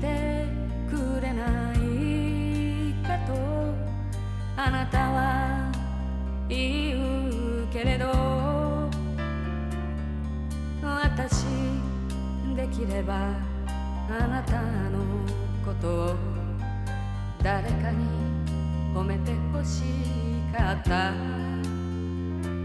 てくれないかとあなたは言うけれど、私できればあなたのことを誰かに褒めてほしかった。